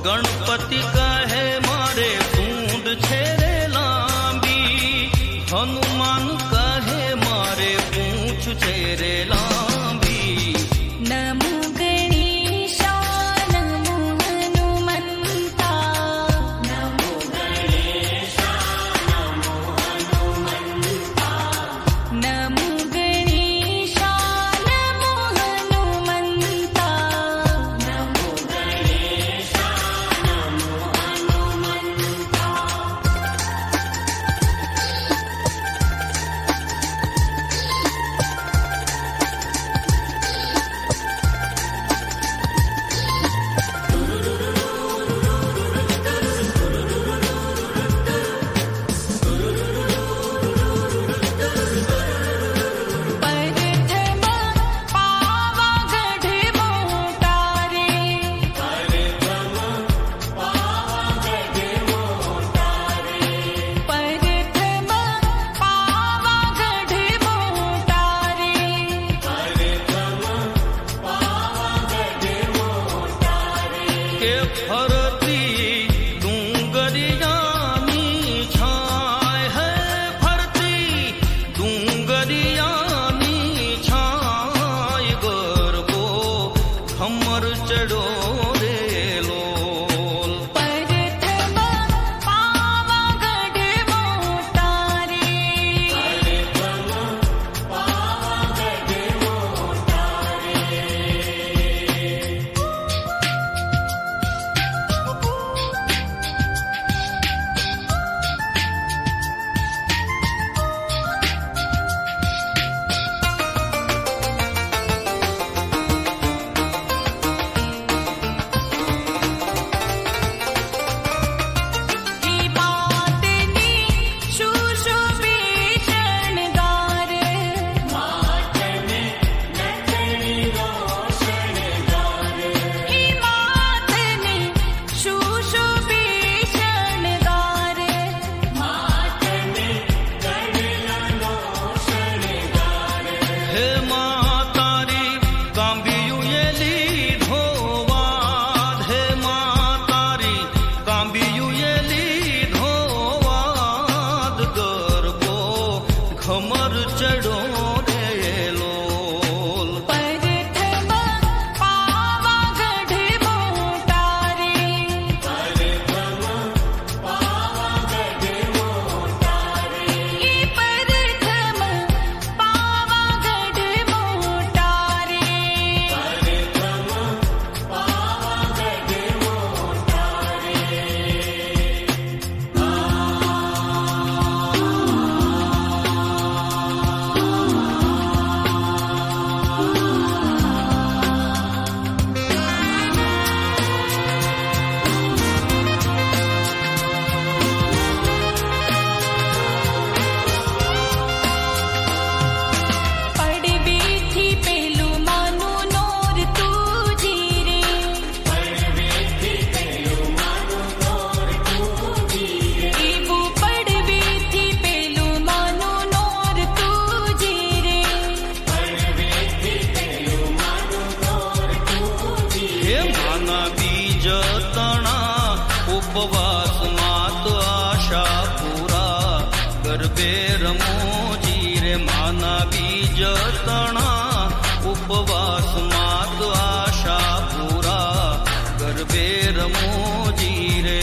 गणपति कहे मारे सूंड छेरे लांबी, हनुमान कहे मारे पूंछ छेरे लांबी। नमो गणेशा नमो हनुमंता, नमो गणेशा नमो हनुमंता, नमो गणेशा नमो हनुमंता, नमो गणेशा नमो हनुमंता। फरती डूंगरियानी छाय है, फरती डूंगरियानी छाय, गरबो खमर चढ़ो रे लोल। परथम पावागढ़ मोटा रे, परथम पावागढ़ मोटा रे। खमर चढ़ो रे लोल। परथम पावागढ़ मोटा रे, परथम पावागढ़ मोटा रे। परथम पावागढ़ मोटा रे, परथम पावागढ़ मोटा रे। उपवास मात आशा पूरा गरबे रमो जी रे, माना बीज तना उपवास मात आशा पूरा गरबे रमो जी रे।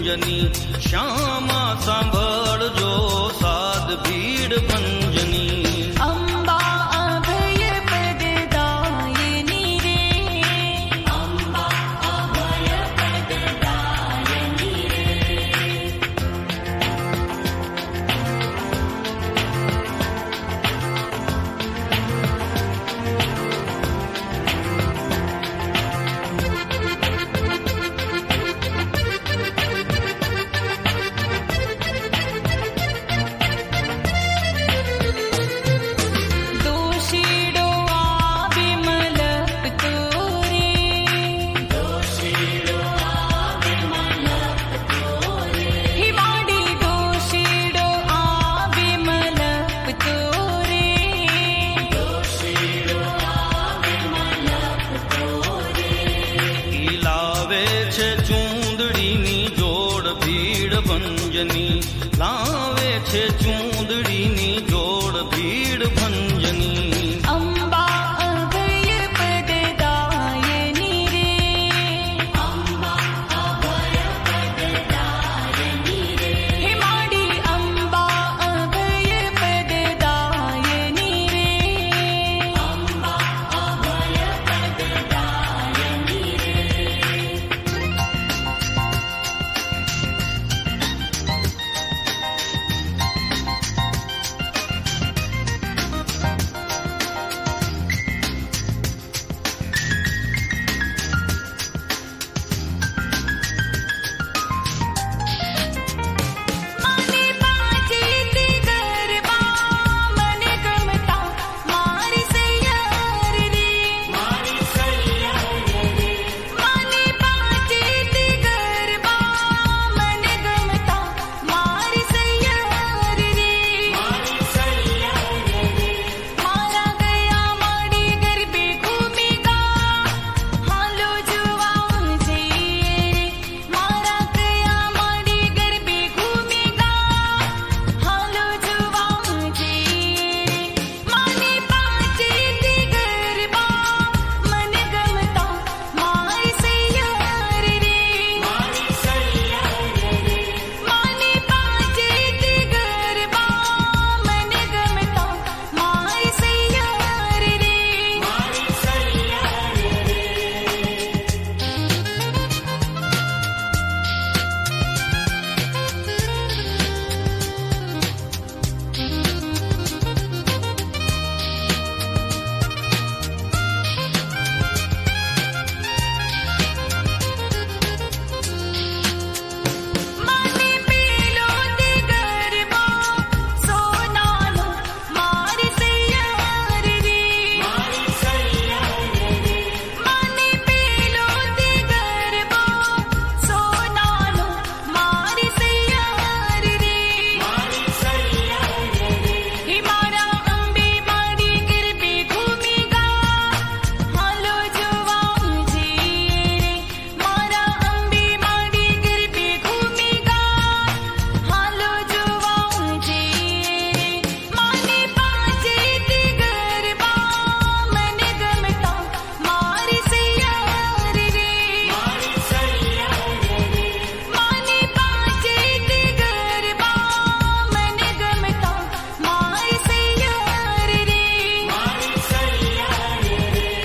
ગુંજની શ્યામા સાંભળજો સાદ ભીડ ભંજની અંબા અભય પદદાયની રે અંબા અભય પદદાયની રે દોષીડો આ વિમલ પિતોરે દોષીડો આ વિમલ પિતોરે હિમાડી દોષીડો આ વિમલ પિતોરે દોષીડો આ વિમલ પિતોરે ઈ લાવે છે ચૂંદડીની જોડ ભીડ ભંજની લાવે છે ચૂંદડીની જોડ ભીડ ભંજની અંબા અભય પદદાયની રે અંબા અભય પદદાયની રે હિમાડી અંબા અભય પદદાયની રે અંબા અભય પદદાયની રે મને પાજેતી ગરબા મને ગમતા મારી સૈયાર રે મારી સૈયાર રે મને પાજેતી ગરબા મને ગમતા મારી સૈયાર રે મારી સૈયાર રે મારા ગયા માડી ગરબે ઘૂમી ગા હાલો જોવા જઈએ રે મારા ગયા માડી ગરબે ઘૂમી ગા હાલો જોવા જઈએ રે મને પાજેતી ગરબા મને ગમતા મારી સૈયાર રે મારી સૈયાર રે મને પાજેતી ગરબા મને ગમતા મારી સૈયાર રે મારી સૈયાર રે મને પેલો તે ગરબા સોનાનો મારી સૈયાર રે મારી સૈયાર રે મને પેલો તે ગરબા સોનાનો મારી સૈયાર રે મારી સૈયાર રે હે મારા અંબે મારી ગરબે ઘૂમી ગા હાલો જોવા જઈએ રે મારા અંબે મારી ગરબે ઘૂમી ગા હાલો જોવા જઈએ રે મને પાજેતી ગરબા મને ગમતા મારી સૈયાર રે મારી સૈયાર રે મને પાજેતી ગરબા મને ગમતા મારી સૈયાર રે મારી સૈયાર રે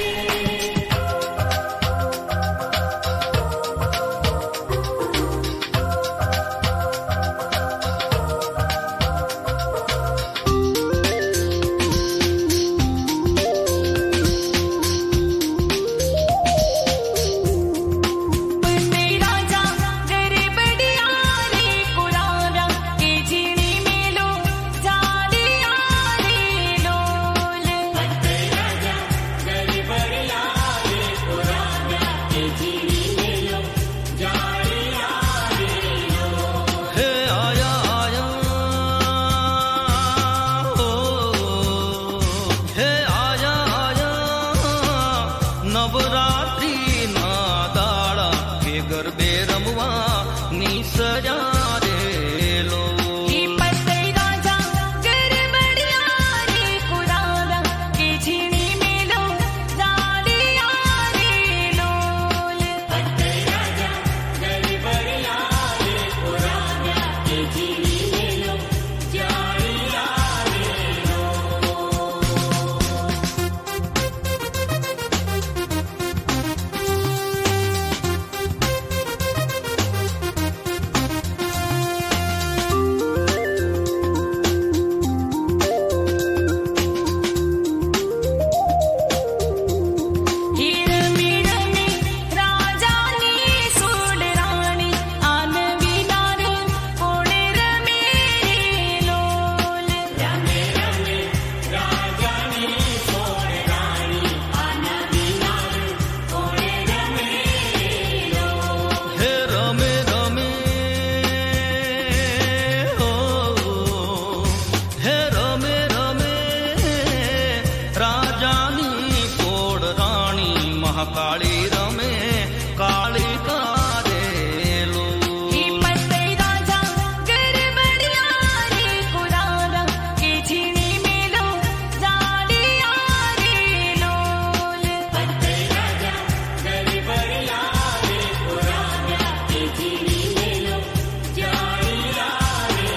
पते राजा गरबड़िया रे कुरारा के जीणी मेलो जालिया रे लोल पते राजा गरबड़िया रे कुरारा के जीणी मेलो जालिया रे लोल હે આયા આયા ઓ હે આયા આયા નવરાત્રી ના દાડા કે ગરબે રમવા ની સજા રે લો ही पते राजा गरबड़िया रे कुरारा के जीणी मेलो जालिया रे लोल पते राजा गरबड़िया रे महाकाली रमे काली कारेलो ही पते राजा गरबड़िया रे कुरारा के झीणी मेलो जाड़िया रे लोल पते राजा गरबड़िया रे कुरारा के झीणी मेलो जाड़िया रे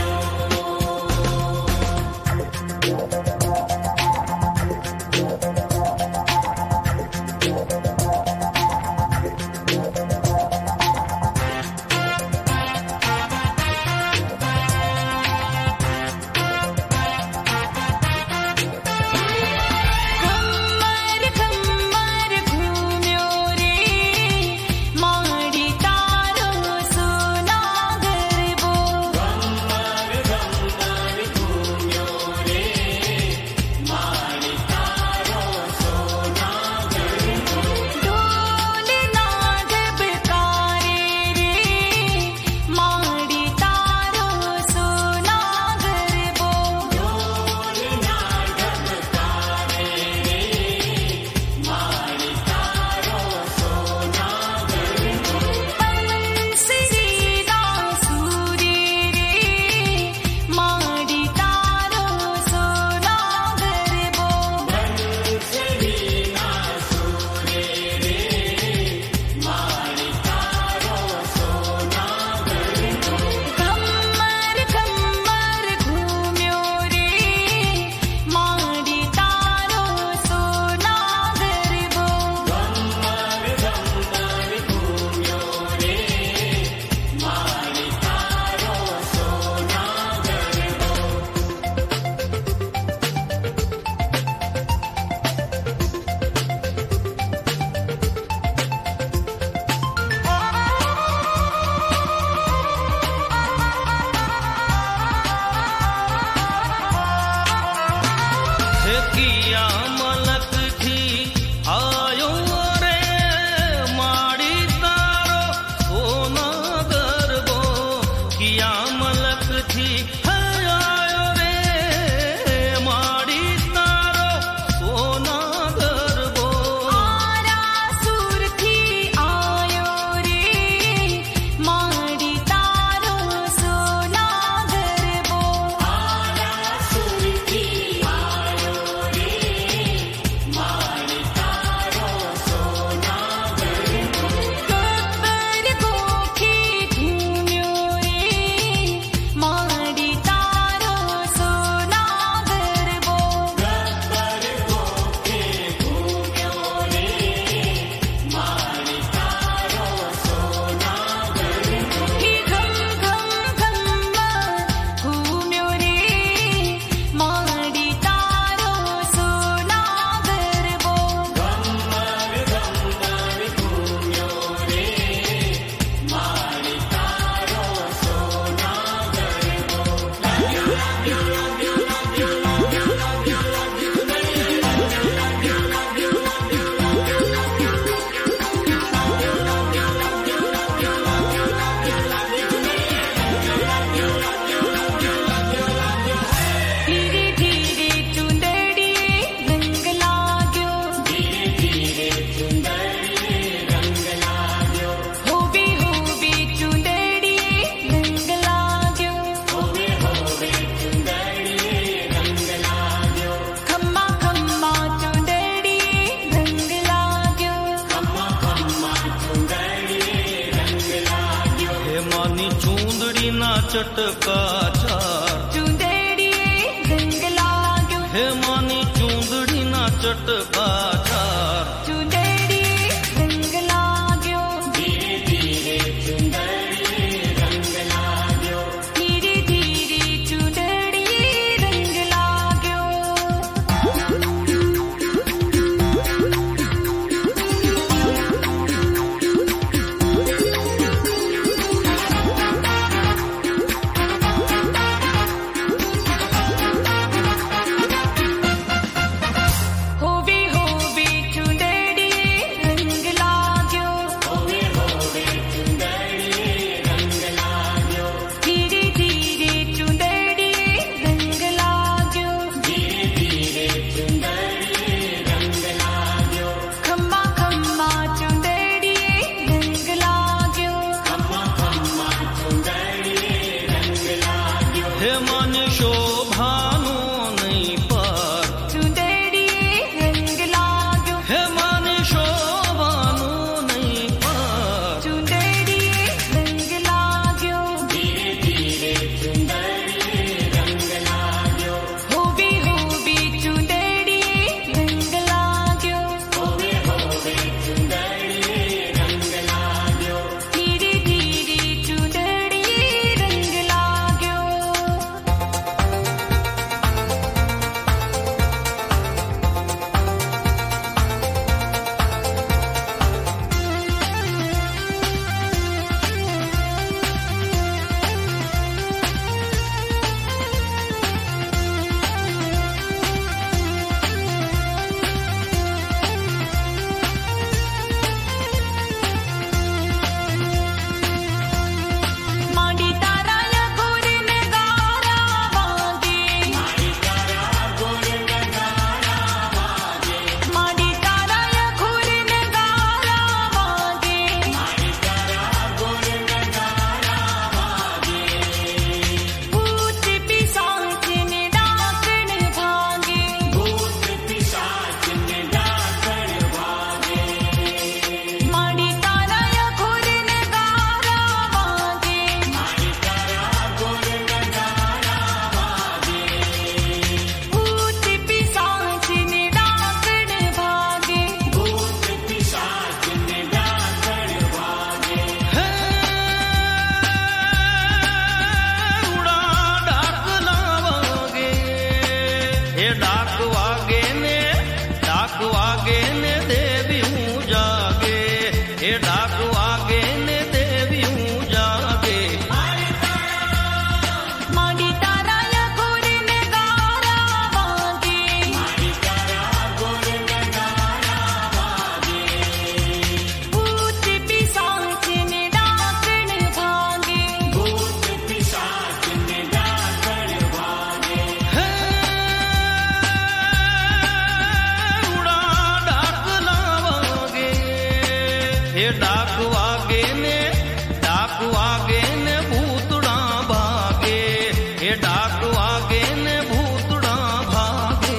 खम्मर खम्मर घूम्यो रे माड़ी तारो सोना गरबो खम्मर खम्मर घूम्यो रे माड़ी तारो सोना गरबो ढोल नाद बकारे रे माड़ी तारो सोना गरबो ढोल नाद बकारे रे माड़ी तारो सोना गरबो बंसरी बांसुरी रे माड़ी तारो सोना गरबो बंसरी बांसुरी रे माड़ी तारो सोना गरबो खम्मर खम्मर घूम्यो रे माड़ी तारो सोना गरबो खम्मर खम्मर घूम्यो रे माड़ी तारो सोना गरबो हे किया मलक थी आयो रे माड़ी तारो सोना गरबो किया मलक थी है आयो रे माड़ी तारो सोना गरबो आरा सुरथी आयो रे माड़ी तारो सोना गरबो आरा सुरथी आयो रे माड़ी तारो सोना गरबो गब्बर गोखी घूम्यो रे माड़ी तारो सोना गरबो गब्बर गोखी घूम्यो रे माड़ी तारो सोना गरबो ही घम घम घम्मा घूम्यो रे माड़ी तारो सोना गरबो घम्मर घम्मर घूम्यो रे माड़ी तारो सोना धीरे धीरे चुंदड़िए रंग लाग्यो धीरे धीरे चुंदड़िए रंग लाग्यो होबे होबे चुंदड़िए रंग लाग्यो होबे होबे चुंदड़िए रंग लाग्यो खम्मा खम्मा चुंदड़िए रंग लाग्यो खम्मा खम्मा चुंदड़िए रंग लाग्यो हे मानी चूंदड़ी ना चटका चार चुंदड़िए रंग लाग्यो हे मानी चूंदड़ी ना चटका चार चुंदड़िए रंग लाग्यो धीरे धीरे चुंदड़िए रंग लाग्यो धीरे धीरे चुंदड़िए रंग लाग्यो होबे हे डाक वागे ने भूतड़ा भागे, हे डाक वागे ने भूतड़ा भागे।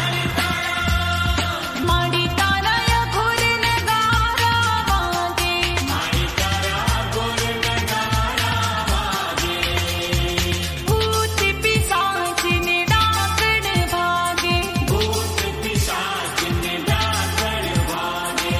माड़ी तारा या घोर नगारा वागे, माड़ी तारा घोर नगारा वागे। भूत पिशाच ने डाकण भागे, भूत पिशाच ने डाकण भागे।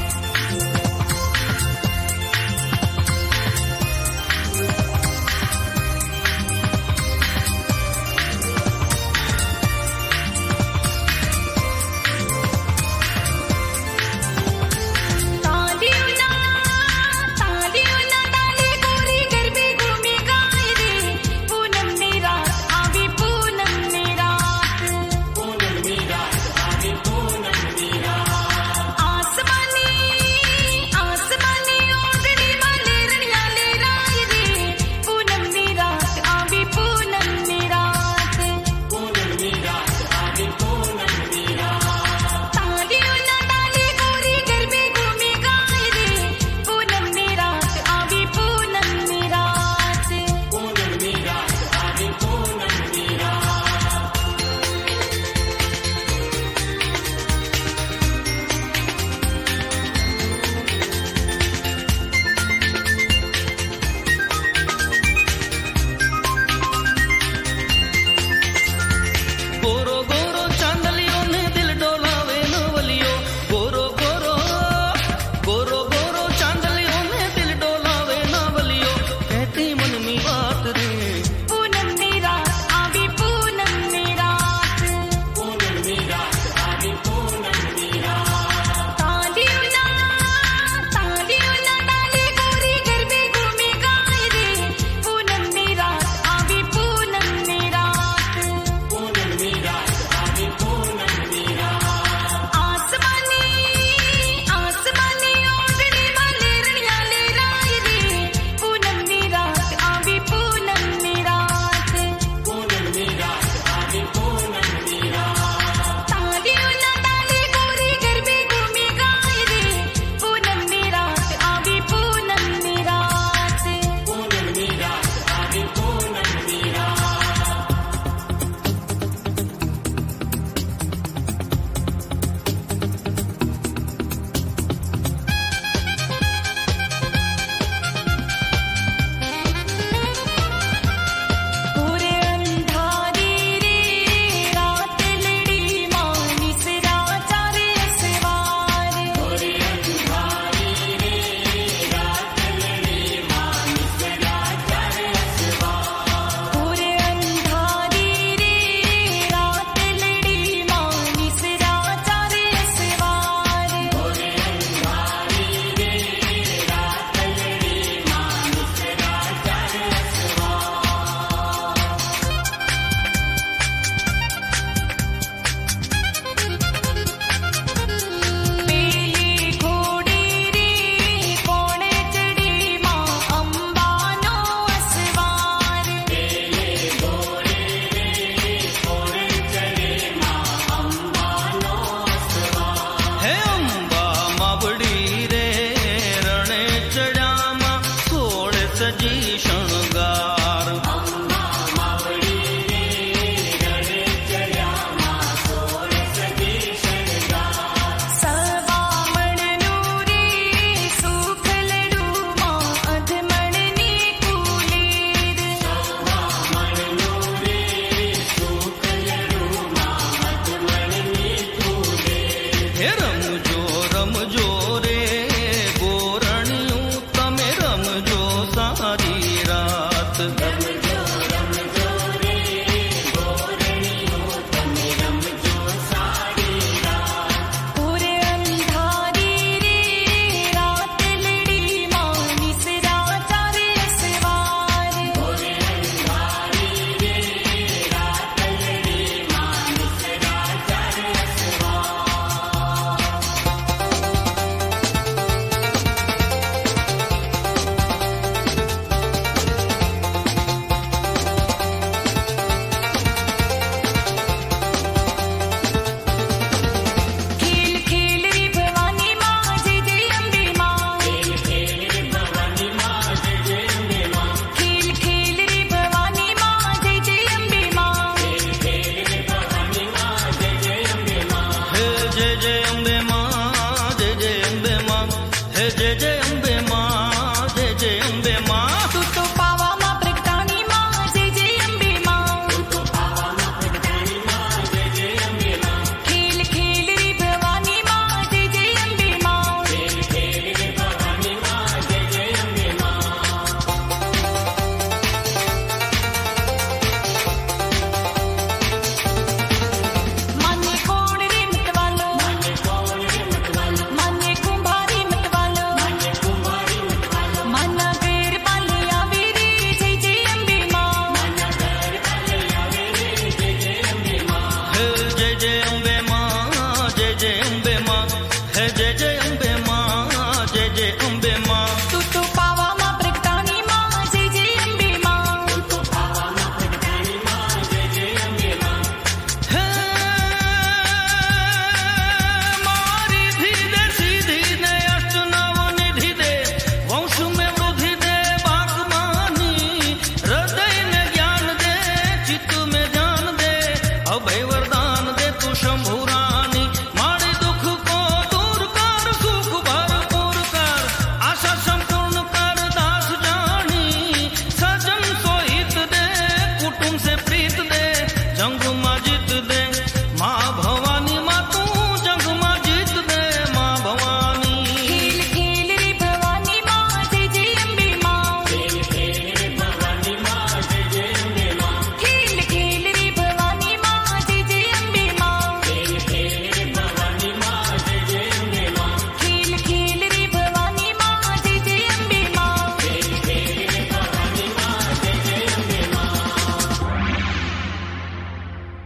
तालियों ना डाले गोरी गरबे घूमे गाए रे, पूनम ने रात आवी पूनम ने रात, पूनम ने रात आवी पूनम ने रात। आसमानी ओढ़नी वाले रड़िया ले राय रे, पूनम ने रात आवी पूनम ने रात, पूनम ने रात आवी पूनम ने रात। तालियों ना डाले गोरी गरबे घूमे गाए रे, पूनम ने रात आवी पूनम ने रात, पूनम ने रात आवी पूनम ने रात। गोरो गोरो चांदलियों ने दिल डोलावे नवलियो, गोरो गोरो चांदलियों ने दिल डोलावे नवलियो, कहती मन की बात रे, पूनम ने रात आवी पूनम ने रात, पूनम ने रात आवी पूनम ने रात। तालियों ना डाले गोरी गरबे घूमे गाए रे, पूनम ने रात आवी पूनम ने रात, पूनम ने रात आवी पूनम ने रात। आसमानी ओढ़नी वाले रड़िया ले राय रे, पूनम ने रात आवी पूनम ने रात, पूनम ने रात आवी पूनम ने रात। तालियों ना डाले गोरी गरबे घूमे गाए रे, पूनम ने रात आवी पूनम ने रात, पूनम ने रात आवी पूनम ने रात। पूरे अंधारी रे रात लड़ी मानी से राजा रे सवार, पूरे अंधारी रे रात लड़ी मानी से राजा रे सवार, पूरे अंधारी रे रात लड़ी मानी से राजा रे सवार, पूरे अंधारी रे रात लड़ी मानी से राजा रे सवार। पीली घोड़ी रे कोणे चढ़ी मां अंबानो असवार, पीली घोड़ी रे कोणे चढ़ी मां अंबानो असवार। हे अंबा मावड़ी रे रणे चढ़ामा सोड़ सजी शणगार, अंबा मावड़ी रे रणे चढ़्या मां सोड़ सजी शणगार। सवामण नूरी सुखलड़ू मां अधमणनी कूलीर, सवामण नूरी सुखलड़ू मां अधमणनी कूलीर। हे रमजो रे गोरणियूं तमे रमजो सारी जय जय अंबे मां